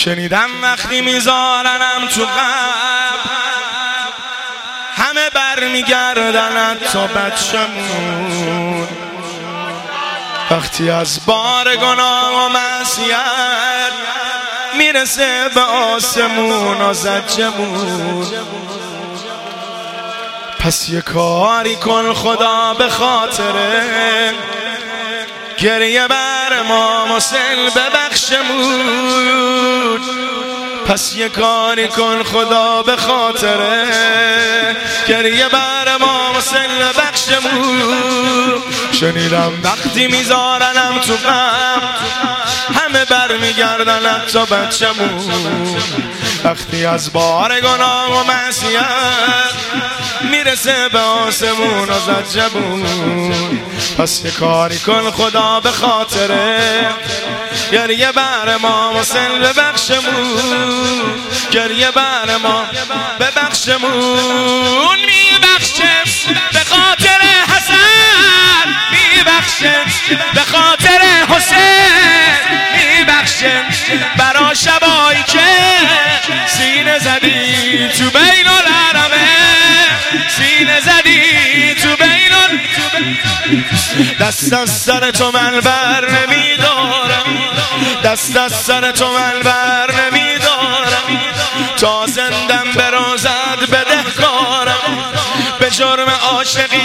شنیدم وقتی میذارنم تو قبر همه برمیگردن تا بچمون. وقتی از بار گناه و معصیت میرسه به آسمون و زجمون. پس یه کاری کن خدا به خاطره گریه بر ما مسل ببخشمون. پس یه کاری کن خدا به خاطره گریه بر ما مسل ببخشمون. شنیدم وقتی میذارنم تو غم همه برمیگردن تا بچمون. وقتی از بار گناه و معصیت میرسه به آسمون و زجمون. پس یه کاری کن خدا به خاطره گریه بر ما مسل ببخشمون. گریه بر ما ببخشمون. میبخشم به خاطر حسن، میبخشم به خاطر حسین، میبخشم برا شبایی که سینه زدی تو بین الحرمین، سینه زدی تو بین دست از سر تو من بر نمیدارم، دست از سر تو من بر نمیدارم. تا زندم برازد بدهکارم به جرم عاشقی